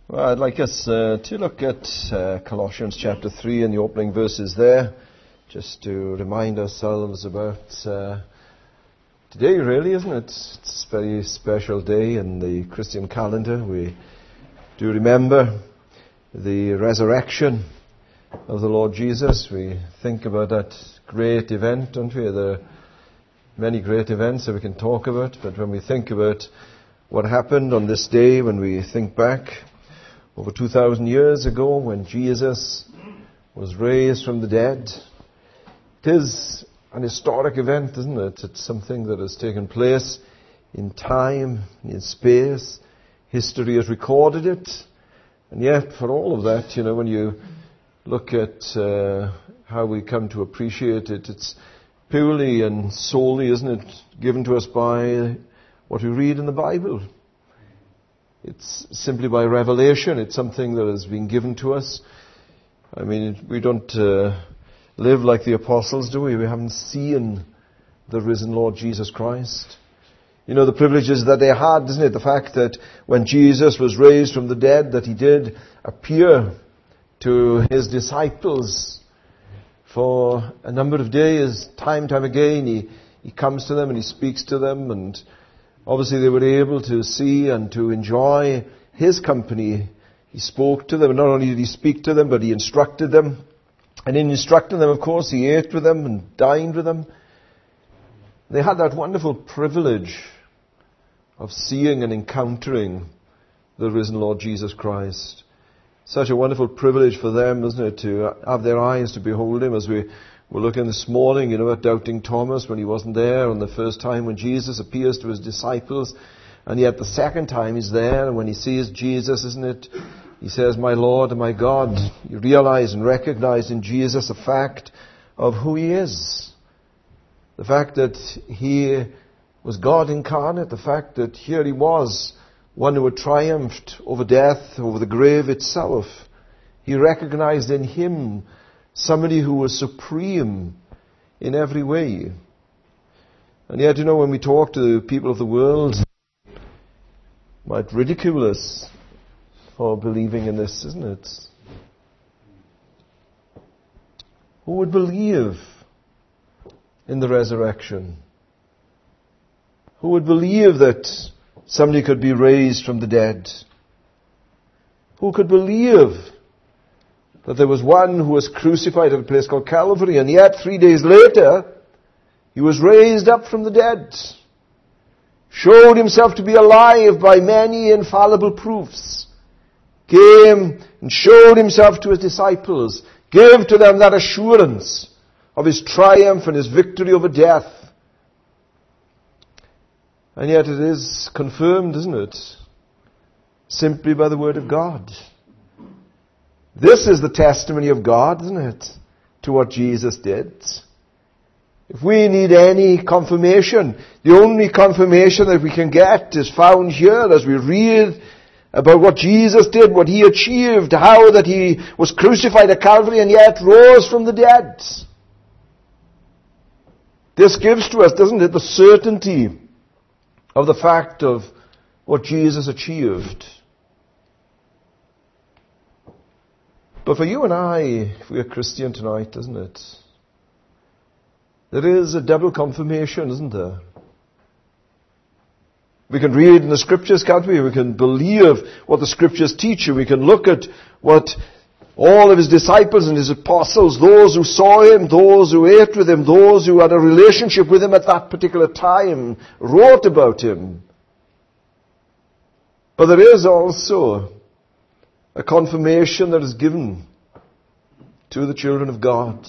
Well, I'd like us to look at Colossians chapter 3 and the opening verses there, just to remind ourselves about today, really, isn't it? It's a very special day in the Christian calendar. We do remember the resurrection of the Lord Jesus. We think about that great event, don't we? There are many great events that we can talk about, but when we think about what happened on this day, when we think back over 2,000 years ago when Jesus was raised from the dead, it is an historic event, isn't it? It's something that has taken place in time, in space. History has recorded it. And yet, for all of that, when you look at how we come to appreciate it, it's purely and solely, isn't it, given to us by what we read in the Bible. It's simply by revelation. It's something that has been given to us. I mean, we don't live like the apostles, do we? We haven't seen the risen Lord Jesus Christ. The privileges that they had, isn't it? The fact that when Jesus was raised from the dead, that he did appear to his disciples for a number of days, time again. He comes to them and he speaks to them, and obviously they were able to see and to enjoy his company. He spoke to them, and not only did he speak to them, but he instructed them. And in instructing them, of course, he ate with them and dined with them. They had that wonderful privilege of seeing and encountering the risen Lord Jesus Christ. Such a wonderful privilege for them, isn't it, to have their eyes to behold him, as we were looking this morning, at doubting Thomas when he wasn't there, on the first time when Jesus appears to his disciples, and yet the second time he's there, and when he sees Jesus, isn't it, he says, "My Lord and my God." You realize and recognize in Jesus the fact of who he is. The fact that he was God incarnate, the fact that here he was, one who had triumphed over death, over the grave itself. He recognized in him somebody who was supreme in every way. And yet, when we talk to people of the world, might ridicule us for believing in this, isn't it? Who would believe in the resurrection? Who would believe that somebody could be raised from the dead? Who could believe that there was one who was crucified at a place called Calvary, and yet 3 days later he was raised up from the dead, showed himself to be alive by many infallible proofs, came and showed himself to his disciples, gave to them that assurance of his triumph and his victory over death. And yet it is confirmed, isn't it, simply by the Word of God. This is the testimony of God, isn't it, to what Jesus did. If we need any confirmation, the only confirmation that we can get is found here as we read about what Jesus did, what he achieved, how that he was crucified at Calvary and yet rose from the dead. This gives to us, doesn't it, the certainty of the fact of what Jesus achieved. But for you and I, if we are Christian tonight, isn't it? There is a double confirmation, isn't there? We can read in the Scriptures, can't we? We can believe what the Scriptures teach, and we can look at what all of his disciples and his apostles, those who saw him, those who ate with him, those who had a relationship with him at that particular time, wrote about him. But there is also a confirmation that is given to the children of God.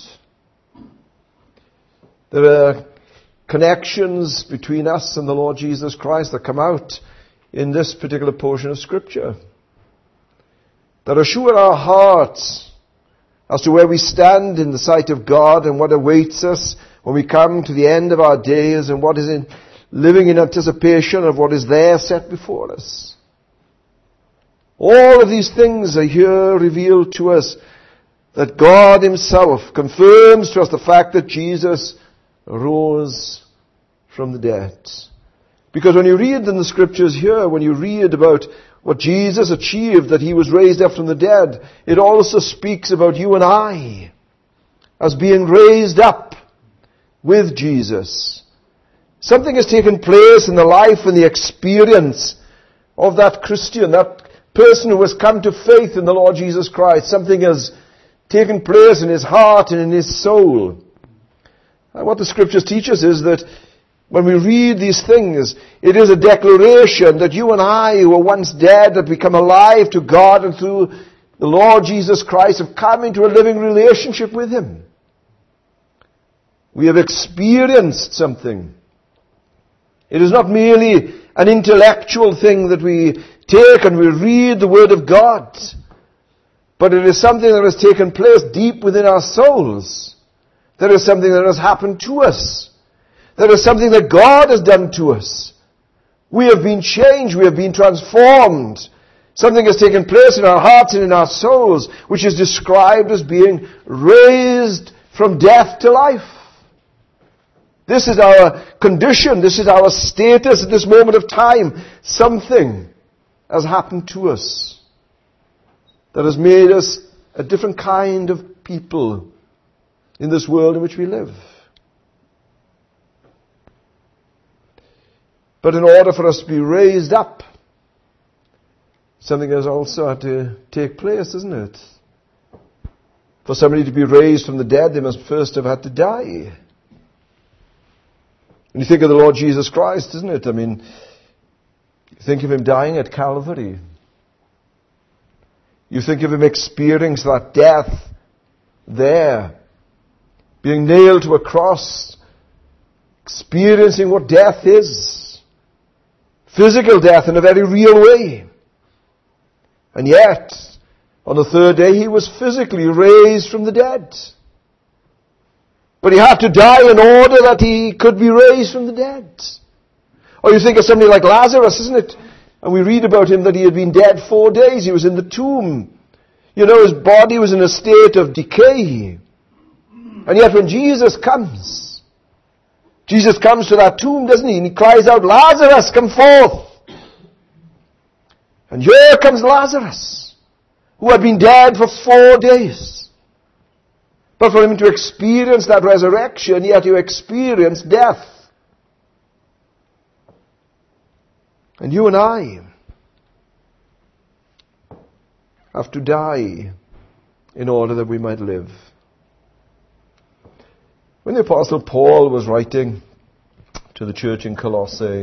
There are connections between us and the Lord Jesus Christ that come out in this particular portion of Scripture, that assure our hearts as to where we stand in the sight of God and what awaits us when we come to the end of our days, and what is in living in anticipation of what is there set before us. All of these things are here revealed to us, that God himself confirms to us the fact that Jesus rose from the dead. Because when you read in the Scriptures here, when you read about what Jesus achieved, that he was raised up from the dead, it also speaks about you and I as being raised up with Jesus. Something has taken place in the life and the experience of that Christian, that person who has come to faith in the Lord Jesus Christ. Something has taken place in his heart and in his soul. And what the Scriptures teach us is that when we read these things, it is a declaration that you and I, who were once dead, have become alive to God, and through the Lord Jesus Christ have come into a living relationship with him. We have experienced something. It is not merely an intellectual thing that we take and we read the Word of God, but it is something that has taken place deep within our souls. There is something that has happened to us. There is something that God has done to us. We have been changed. We have been transformed. Something has taken place in our hearts and in our souls, which is described as being raised from death to life. This is our condition. This is our status at this moment of time. Something has happened to us that has made us a different kind of people in this world in which we live. But in order for us to be raised up, something has also had to take place, isn't it? For somebody to be raised from the dead, they must first have had to die. When you think of the Lord Jesus Christ, isn't it? I mean, you think of him dying at Calvary. You think of him experiencing that death there, being nailed to a cross, experiencing what death is. Physical death in a very real way. And yet, on the third day, he was physically raised from the dead. But he had to die in order that he could be raised from the dead. Or you think of somebody like Lazarus, isn't it? And we read about him that he had been dead 4 days. He was in the tomb. You know, his body was in a state of decay. And yet when Jesus comes to that tomb, doesn't he? And he cries out, Lazarus, come forth. And here comes Lazarus, who had been dead for 4 days. But for him to experience that resurrection, he had to experience death. And you and I have to die in order that we might live. When the Apostle Paul was writing to the church in Colossae,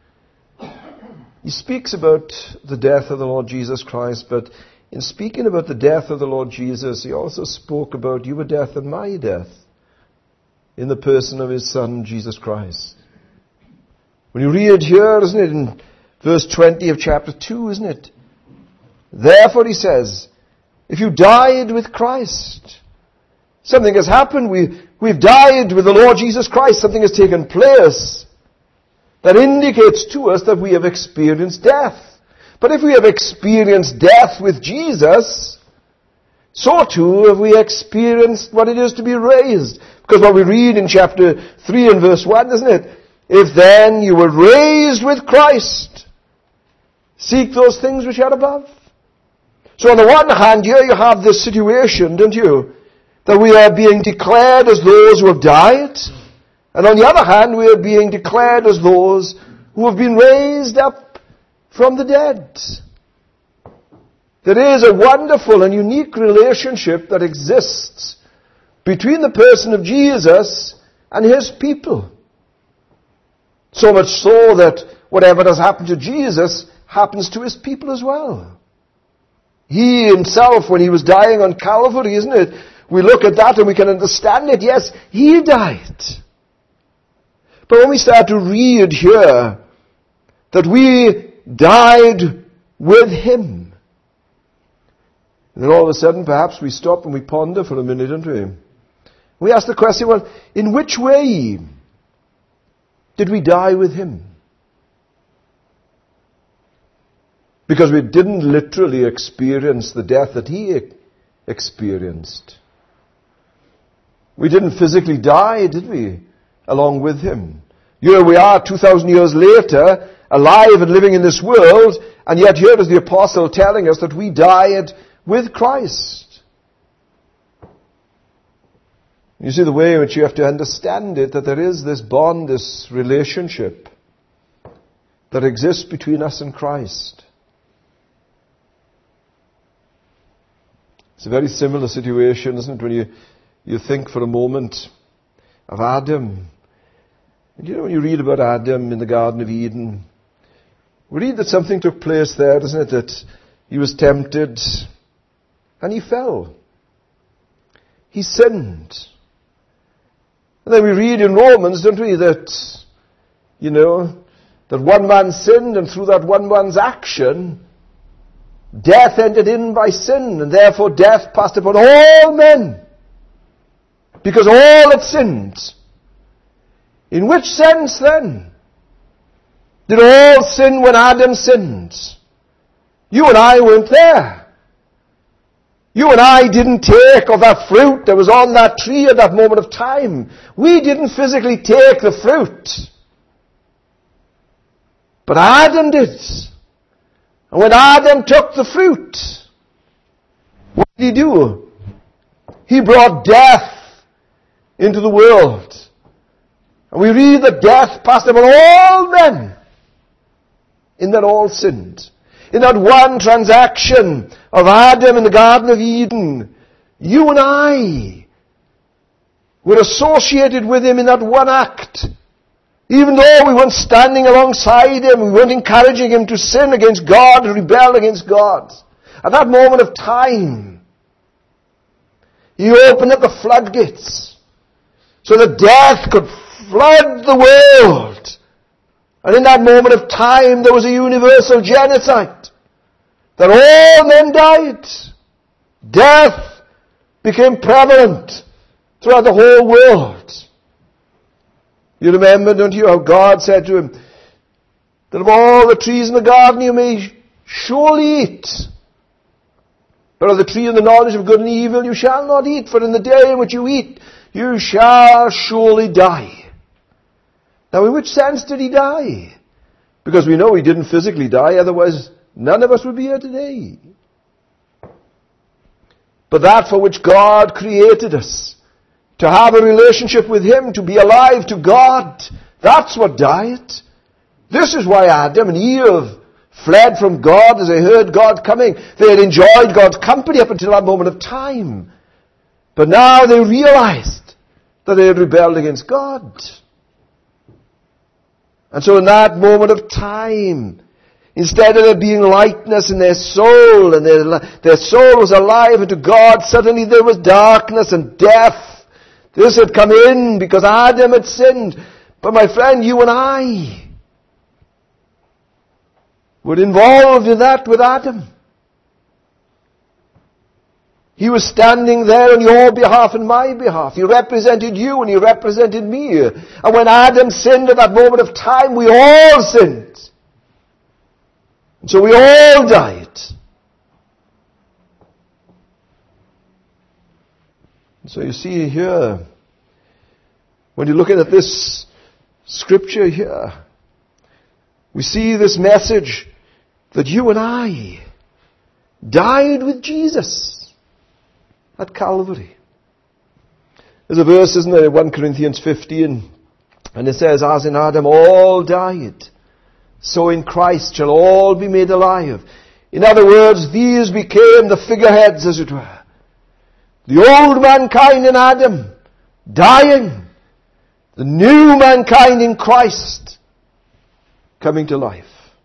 he speaks about the death of the Lord Jesus Christ, but in speaking about the death of the Lord Jesus, he also spoke about your death and my death in the person of his Son, Jesus Christ. When you read here, isn't it, in verse 20 of chapter 2, isn't it? Therefore, he says, if you died with Christ, something has happened. We've died with the Lord Jesus Christ. Something has taken place that indicates to us that we have experienced death. But if we have experienced death with Jesus, so too have we experienced what it is to be raised. Because what we read in chapter 3 and verse 1, isn't it? If then you were raised with Christ, seek those things which are above. So on the one hand, here you have this situation, don't you? That we are being declared as those who have died. And on the other hand, we are being declared as those who have been raised up from the dead. There is a wonderful and unique relationship that exists between the person of Jesus and his people. So much so that whatever has happened to Jesus happens to his people as well. He himself, when he was dying on Calvary, isn't it? We look at that and we can understand it. Yes, he died. But when we start to read here that we died with him, and then all of a sudden perhaps we stop and we ponder for a minute, don't we? We ask the question, well, in which way did we die with him? Because we didn't literally experience the death that he experienced. We didn't physically die, did we? Along with him. Here we are 2,000 years later, alive and living in this world, and yet here is the apostle telling us that we died with Christ. You see the way in which you have to understand it, that there is this bond, this relationship that exists between us and Christ. It's a very similar situation, isn't it, when you think for a moment of Adam. And you know, when you read about Adam in the Garden of Eden, we read that something took place there, doesn't it? That he was tempted and he fell. He sinned. And then we read in Romans, don't we, that, you know, that one man sinned, and through that one man's action, death entered in by sin, and therefore death passed upon all men, because all had sinned. In which sense then did all sin when Adam sinned? You and I weren't there. You and I didn't take of that fruit that was on that tree at that moment of time. We didn't physically take the fruit. But Adam did. And when Adam took the fruit, what did he do? He brought death into the world. And we read that death passed upon all men, in that all sinned. In that one transaction of Adam in the Garden of Eden, you and I were associated with him in that one act. Even though we weren't standing alongside him, we weren't encouraging him to sin against God, to rebel against God. At that moment of time, he opened up the floodgates so that death could flood the world. And in that moment of time, there was a universal genocide. That all men died. Death became prevalent throughout the whole world. You remember, don't you, how God said to him, that of all the trees in the garden you may surely eat, but of the tree of the knowledge of good and evil you shall not eat, for in the day in which you eat, you shall surely die. Now, in which sense did he die? Because we know he didn't physically die, otherwise none of us would be here today. But that for which God created us, to have a relationship with him, to be alive to God, that's what died. This is why Adam and Eve fled from God as they heard God coming. They had enjoyed God's company up until that moment of time. But now they realized that they had rebelled against God. And so in that moment of time, instead of there being lightness in their soul, and their soul was alive unto God, suddenly there was darkness and death. This had come in because Adam had sinned. But my friend, you and I were involved in that with Adam. He was standing there on your behalf and my behalf. He represented you and he represented me. And when Adam sinned at that moment of time, we all sinned. And so we all died. And so you see here, when you're looking at this scripture here, we see this message that you and I died with Jesus at Calvary. There's a verse, isn't there, in 1 Corinthians 15, and it says, as in Adam all died, so in Christ shall all be made alive. In other words, these became the figureheads, as it were. The old mankind in Adam, dying. The new mankind in Christ, coming to life.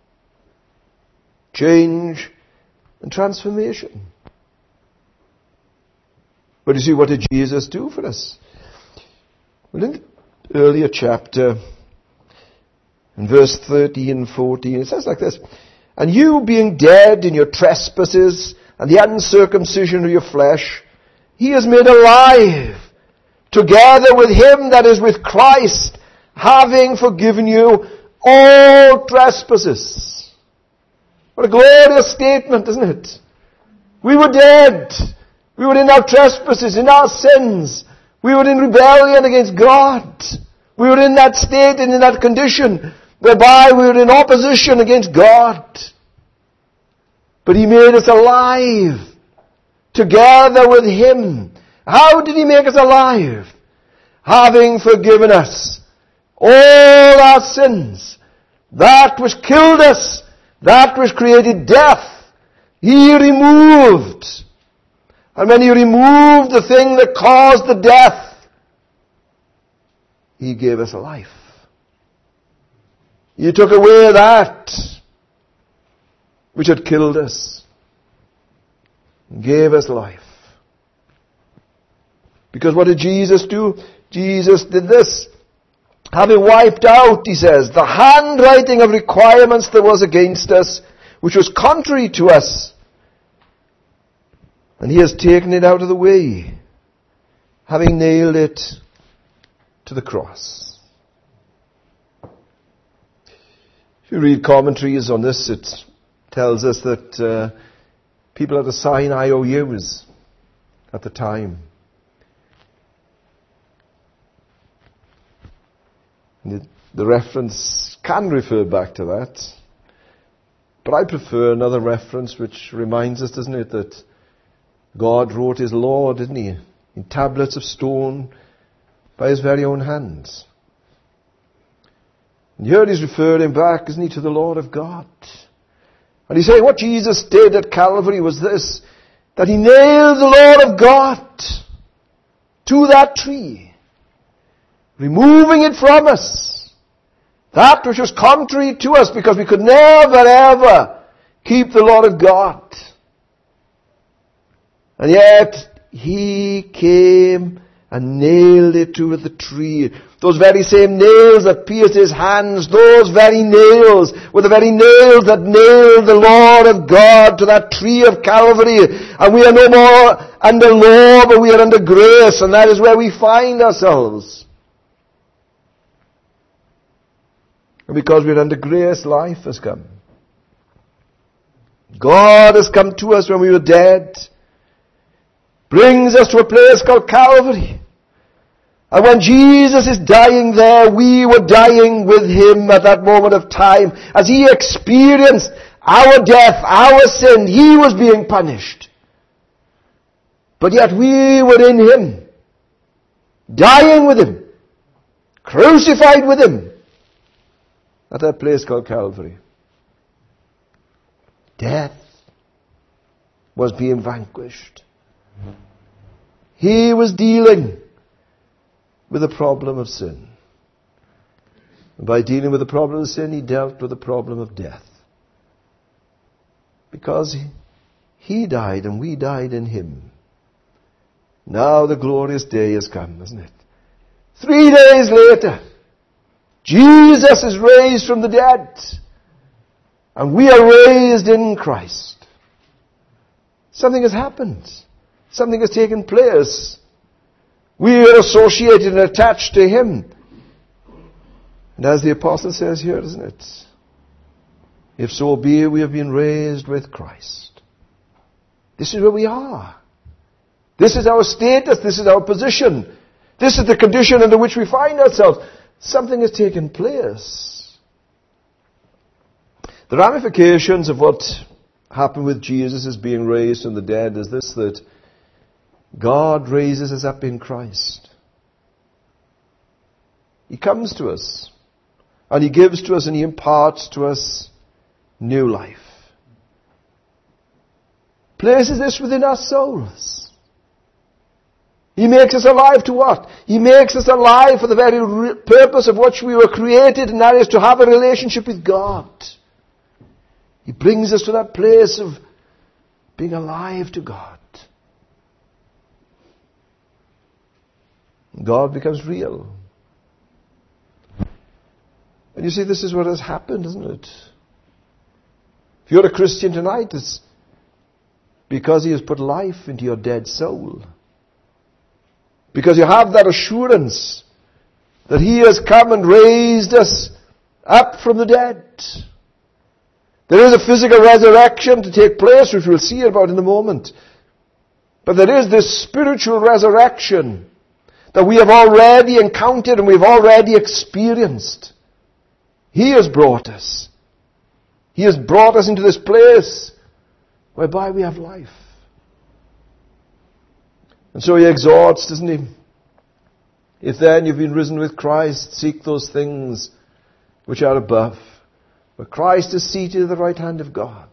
Change and transformation. But you see, what did Jesus do for us? Well, in the earlier chapter, in verse 13 and 14, it says like this, and you being dead in your trespasses and the uncircumcision of your flesh, he is made alive, together with him that is with Christ, having forgiven you all trespasses. What a glorious statement, isn't it? We were dead. We were in our trespasses, in our sins. We were in rebellion against God. We were in that state and in that condition. whereby we were in opposition against God. But He made us alive together with Him. How did He make us alive? Having forgiven us all our sins, that which killed us, that which created death, He removed. And when He removed the thing that caused the death, He gave us life. He took away that which had killed us, and gave us life. Because what did Jesus do? Jesus did this. Having wiped out, He says, the handwriting of requirements that was against us, which was contrary to us, and He has taken it out of the way, having nailed it to the cross. If you read commentaries on this, it tells us that people had to sign IOUs at the time. The reference can refer back to that. But I prefer another reference which reminds us, doesn't it, that God wrote His law, didn't He, in tablets of stone by His very own hands. And here He's referring back, isn't He, to the Lord of God. And He's saying what Jesus did at Calvary was this, that He nailed the Lord of God to that tree, removing it from us, that which was contrary to us, because we could never ever keep the Lord of God. And yet He came and nailed it to the tree. Those very same nails that pierced His hands, those very nails were the very nails that nailed the Lord of God to that tree of Calvary. And we are no more under law, but we are under grace, and that is where we find ourselves. And because we are under grace, life has come. God has come to us when we were dead, brings us to a place called Calvary. And when Jesus is dying there, we were dying with Him at that moment of time. As He experienced our death, our sin, He was being punished. But yet we were in Him, dying with Him, crucified with Him, at that place called Calvary. Death was being vanquished. He was dealing with the problem of sin. And by dealing with the problem of sin, He dealt with the problem of death. Because He died and we died in Him. Now the glorious day has come, isn't it? 3 days later, Jesus is raised from the dead. And we are raised in Christ. Something has happened. Something has taken place. We are associated and attached to Him. And as the apostle says here, isn't it? If so be we have been raised with Christ. This is where we are. This is our status. This is our position. This is the condition under which we find ourselves. Something has taken place. The ramifications of what happened with Jesus as being raised from the dead is this, that God raises us up in Christ. He comes to us, and He gives to us, and He imparts to us new life. Places this within our souls. He makes us alive to what? He makes us alive for the very purpose of which we were created, and that is to have a relationship with God. He brings us to that place of being alive to God. God becomes real. And you see, this is what has happened, isn't it? If you're a Christian tonight, it's because He has put life into your dead soul. Because you have that assurance that He has come and raised us up from the dead. There is a physical resurrection to take place, which we'll see about in a moment. But there is this spiritual resurrection that we have already encountered and we've already experienced He has brought us. He has brought us into this place whereby we have life. And so he exhorts, doesn't he? If then you've been risen with Christ, seek those things which are above, where Christ is seated at the right hand of God.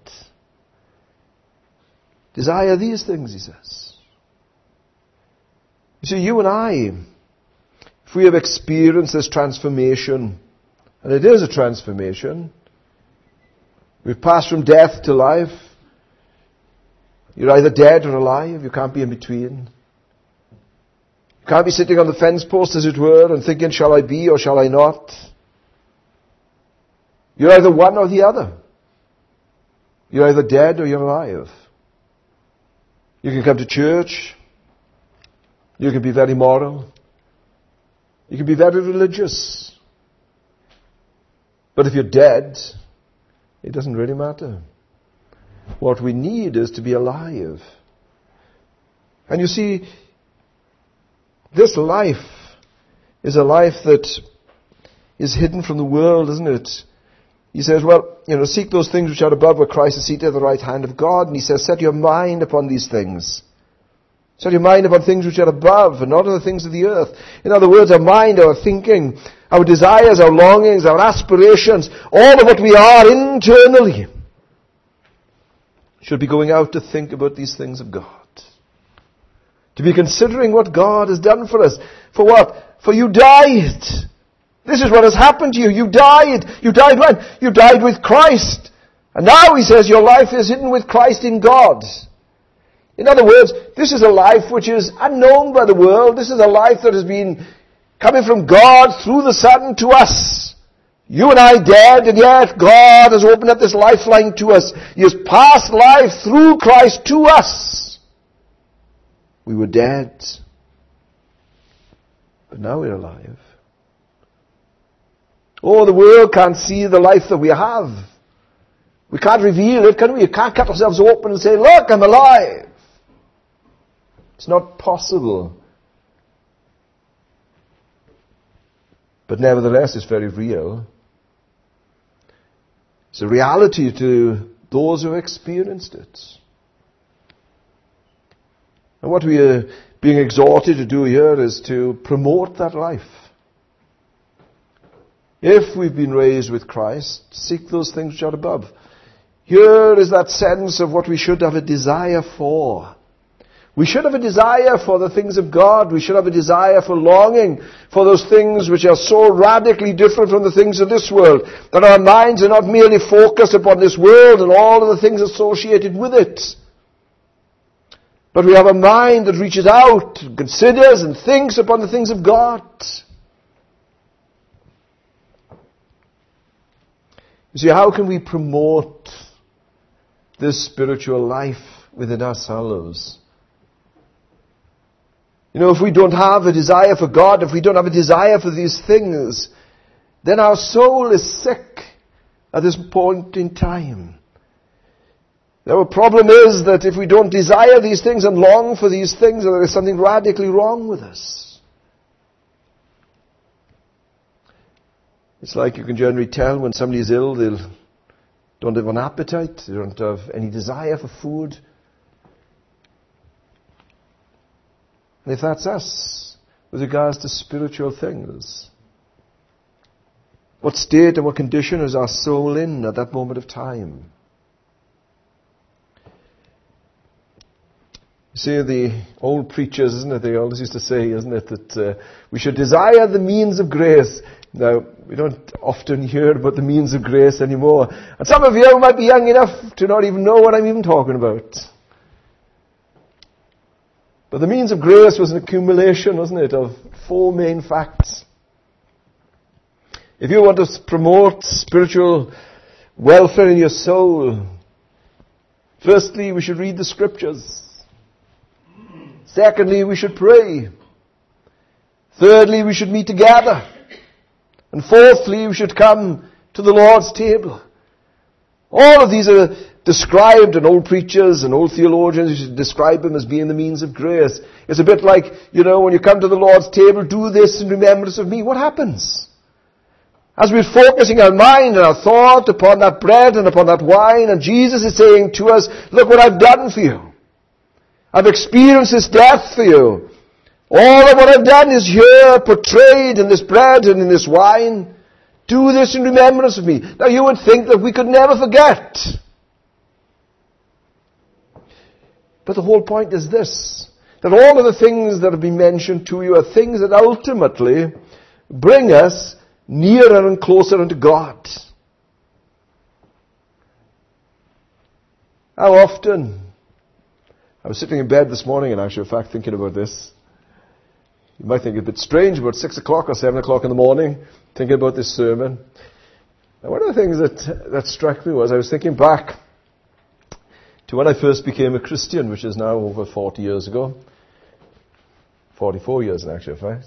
Desire these things, he says. You see, you and I, if we have experienced this transformation, and it is a transformation, we've passed from death to life. You're either dead or alive. You can't be in between. You can't be sitting on the fence post, as it were, and thinking, shall I be or shall I not? You're either one or the other. You're either dead or you're alive. You can come to church. You can be very moral. You can be very religious. But if you're dead, it doesn't really matter. What we need is to be alive. And you see, this life is a life that is hidden from the world, isn't it? He says, well, seek those things which are above, where Christ is seated at the right hand of God. And he says, set your mind upon these things. Set your mind upon things which are above, and not on the things of the earth. In other words, our mind, our thinking, our desires, our longings, our aspirations, all of what we are internally should be going out to think about these things of God. To be considering what God has done for us. For what? For you died. This is what has happened to you. You died. You died when? You died with Christ. And now he says your life is hidden with Christ in God. In other words, this is a life which is unknown by the world. This is a life that has been coming from God through the Son to us. You and I dead, and yet God has opened up this lifeline to us. He has passed life through Christ to us. We were dead, but now we're alive. Oh, the world can't see the life that we have. We can't reveal it, can we? We can't cut ourselves open and say, look, I'm alive. It's not possible. But nevertheless, it's very real. It's a reality to those who have experienced it. And what we are being exhorted to do here is to promote that life. If we've been raised with Christ, seek those things which are above. Here is that sense of what we should have a desire for. We should have a desire for the things of God. We should have a desire for longing for those things which are so radically different from the things of this world, that our minds are not merely focused upon this world and all of the things associated with it. But we have a mind that reaches out, and considers and thinks upon the things of God. You see, how can we promote this spiritual life within ourselves? If we don't have a desire for God, if we don't have a desire for these things, then our soul is sick at this point in time. Our problem is that if we don't desire these things and long for these things, there is something radically wrong with us. It's like you can generally tell when somebody is ill, they don't have an appetite, they don't have any desire for food. And if that's us, with regards to spiritual things, what state and what condition is our soul in at that moment of time? You see, the old preachers, isn't it, they always used to say, isn't it, that we should desire the means of grace. Now, we don't often hear about the means of grace anymore. And some of you might be young enough to not even know what I'm even talking about. But the means of grace was an accumulation, wasn't it, of 4 main facts. If you want to promote spiritual welfare in your soul, firstly, we should read the Scriptures. Secondly, we should pray. Thirdly, we should meet together. And fourthly, we should come to the Lord's table. All of these are described in old preachers and old theologians. You should describe them as being the means of grace. It's a bit like, when you come to the Lord's table, do this in remembrance of me. What happens? As we're focusing our mind and our thought upon that bread and upon that wine, and Jesus is saying to us, look what I've done for you. I've experienced this death for you. All of what I've done is here portrayed in this bread and in this wine. Do this in remembrance of me. Now you would think that we could never forget. But the whole point is this, that all of the things that have been mentioned to you are things that ultimately bring us nearer and closer unto God. How often, I was sitting in bed this morning and actually in fact thinking about this. You might think it's a bit strange, about 6 o'clock or 7 o'clock in the morning, thinking about this sermon. And one of the things that struck me was I was thinking back to when I first became a Christian, which is now over 40 years ago. 44 years in actual fact.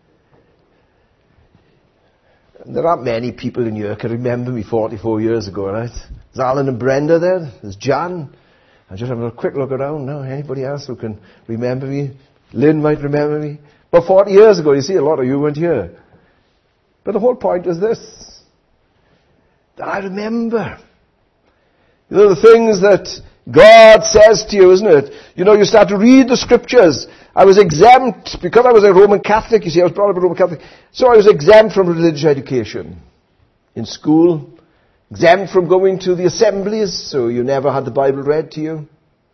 And there aren't many people in here who can remember me 44 years ago, right? There's Alan and Brenda there. There's Jan. I'm just having a quick look around now. Anybody else who can remember me? Lynn might remember me. But 40 years ago, you see, a lot of you weren't here. But the whole point is this, that I remember. You know, the things that God says to you, isn't it? You know, you start to read the scriptures. I was exempt, because I was a Roman Catholic, you see, I was brought up a Roman Catholic, so I was exempt from religious education in school, exempt from going to the assemblies, so you never had the Bible read to you.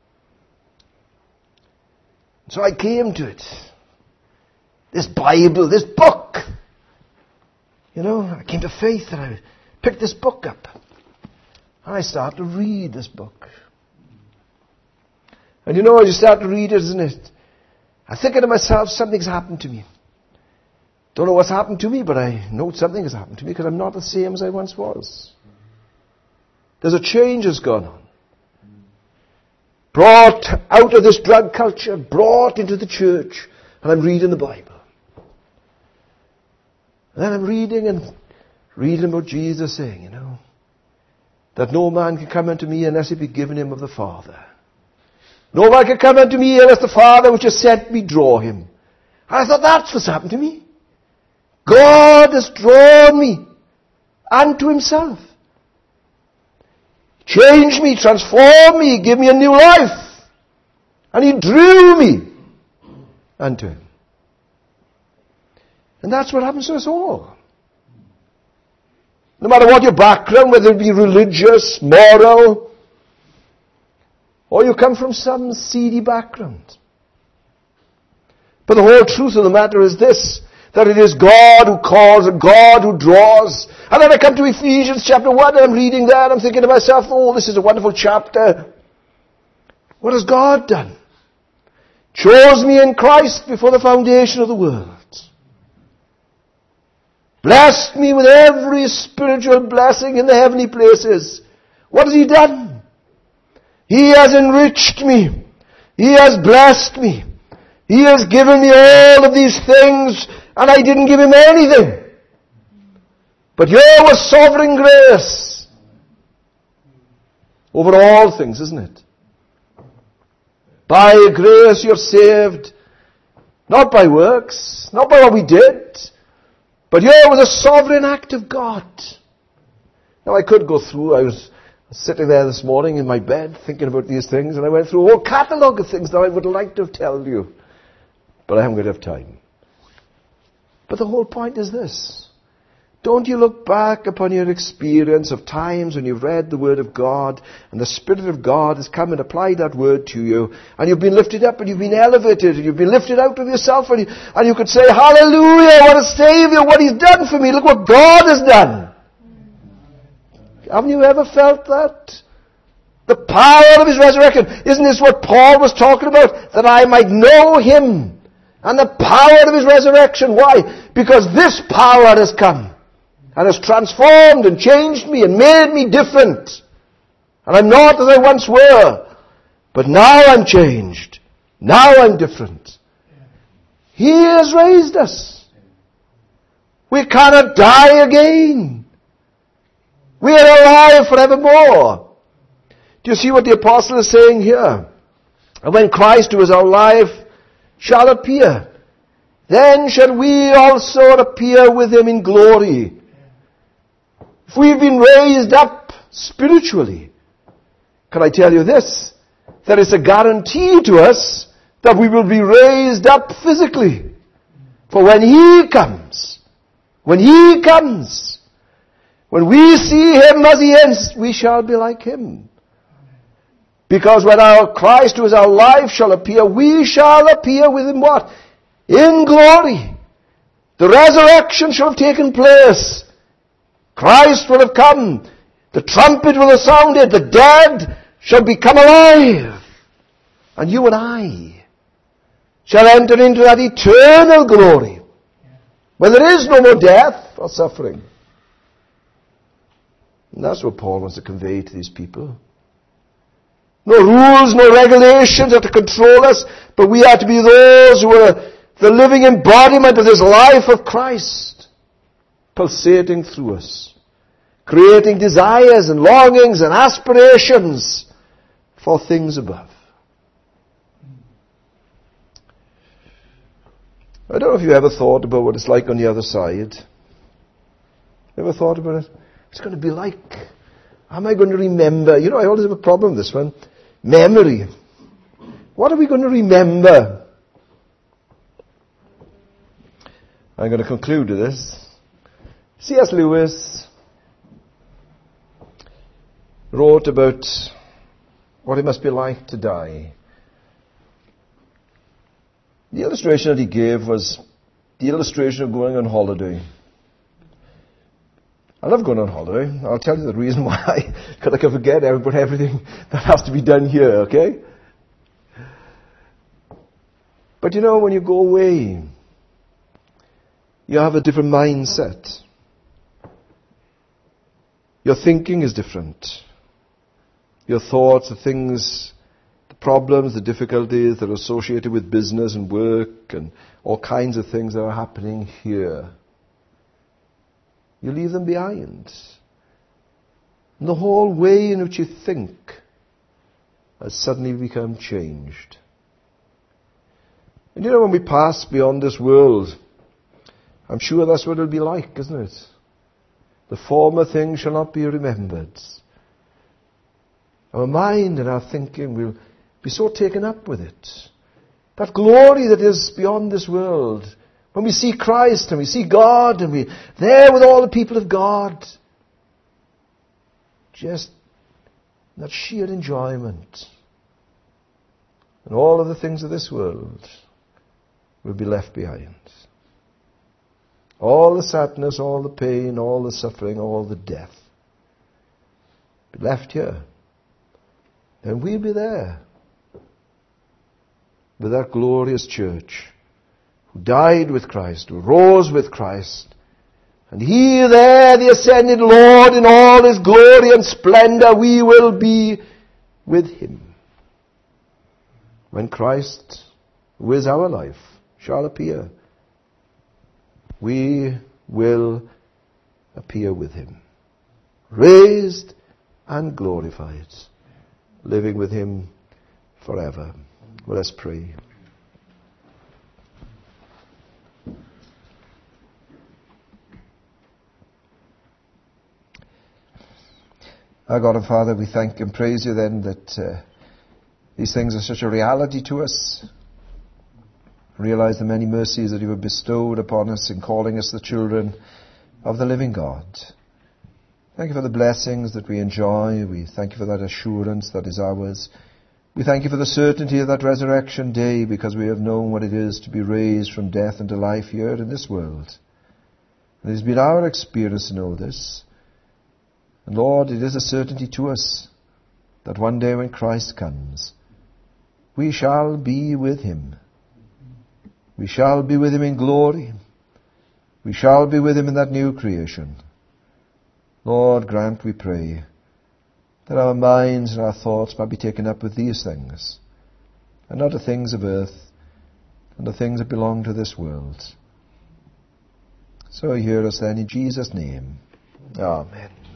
So I came to it. This Bible, this book. You know, I came to faith and I picked this book up. And I started to read this book. And you know, as you start to read it, isn't it? I'm thinking to myself, something's happened to me. Don't know what's happened to me, but I know something has happened to me because I'm not the same as I once was. There's a change that's gone on. Brought out of this drug culture, brought into the church, and I'm reading the Bible. And then I'm reading about Jesus saying, you know, that no man can come unto me unless it be given him of the Father. No man can come unto me unless the Father which has sent me draw him. And I thought, that's what's happened to me. God has drawn me unto himself. Changed me, transformed me, gave me a new life. And he drew me unto him. And that's what happens to us all. No matter what your background, whether it be religious, moral, or you come from some seedy background. But the whole truth of the matter is this, that it is God who calls and God who draws. And then I come to Ephesians chapter 1 and I'm reading that and I'm thinking to myself, oh, this is a wonderful chapter. What has God done? Chose me in Christ before the foundation of the world. Blessed me with every spiritual blessing in the heavenly places. What has he done? He has enriched me. He has blessed me. He has given me all of these things, and I didn't give him anything. But here was sovereign grace over all things, isn't it? By grace you're saved, not by works, not by what we did, but here was a sovereign act of God. Now I could go through, I was sitting there this morning in my bed thinking about these things, and I went through a whole catalogue of things that I would like to have told you. But I haven't got enough time. But the whole point is this. Don't you look back upon your experience of times when you've read the Word of God and the Spirit of God has come and applied that Word to you and you've been lifted up and you've been elevated and you've been lifted out of yourself and you could say, hallelujah, what a Savior, what He's done for me, look what God has done. Haven't you ever felt that? The power of His resurrection. Isn't this what Paul was talking about? That I might know Him and the power of His resurrection. Why? Because this power has come and has transformed and changed me and made me different. And I'm not as I once were. But now I'm changed. Now I'm different. He has raised us. We cannot die again. We are alive forevermore. Do you see what the apostle is saying here? And when Christ, who is our life, shall appear, then shall we also appear with Him in glory. if we've been raised up spiritually, can I tell you this? There is a guarantee to us that we will be raised up physically. For when He comes, when we see Him as He is, we shall be like Him. Because when our Christ, who is our life, shall appear, we shall appear with Him what? In glory. The resurrection shall have taken place. Christ will have come. The trumpet will have sounded. The dead shall become alive. And you and I shall enter into that eternal glory, where there is no more death or suffering. And that's what Paul wants to convey to these people. No rules, no regulations are to control us, but we are to be those who are the living embodiment of this life of Christ, pulsating through us, creating desires and longings and aspirations for things above. I don't know if you ever thought about what it's like on the other side. Ever thought about it? It's going to be like, am I going to remember? You know, I always have a problem with this one. Memory. What are we going to remember? I'm going to conclude with this. C.S. Lewis wrote about what it must be like to die. The illustration that he gave was the illustration of going on holiday. I love going on holiday. I'll tell you the reason why. Because I can forget about everything that has to be done here, okay? But you know, when you go away, you have a different mindset. Your thinking is different. Your thoughts, the things, the problems, the difficulties that are associated with business and work and all kinds of things that are happening here, you leave them behind. And the whole way in which you think has suddenly become changed. And you know, when we pass beyond this world, I'm sure that's what it'll be like, isn't it? The former things shall not be remembered. Our mind and our thinking will be so taken up with it. That glory that is beyond this world. When we see Christ and we see God and we're there with all the people of God, just that sheer enjoyment. And all of the things of this world will be left behind. All the sadness, all the pain, all the suffering, all the death be left here. And we'll be there with that glorious church who died with Christ, who rose with Christ. And He there, the ascended Lord, in all His glory and splendor, we will be with Him. When Christ, who is our life, shall appear, we will appear with Him, raised and glorified, living with Him forever. Well, let's pray. Our God and Father, we thank and praise You then that these things are such a reality to us. Realize the many mercies that You have bestowed upon us in calling us the children of the living God. Thank You for the blessings that we enjoy. We thank You for that assurance that is ours. We thank You for the certainty of that resurrection day, because we have known what it is to be raised from death into life here in this world. It has been our experience to know this. And Lord, it is a certainty to us that one day when Christ comes, we shall be with Him. We shall be with Him in glory. We shall be with Him in that new creation. Lord, grant, we pray, that our minds and our thoughts might be taken up with these things, and not the things of earth, and the things that belong to this world. So hear us then in Jesus' name. Amen.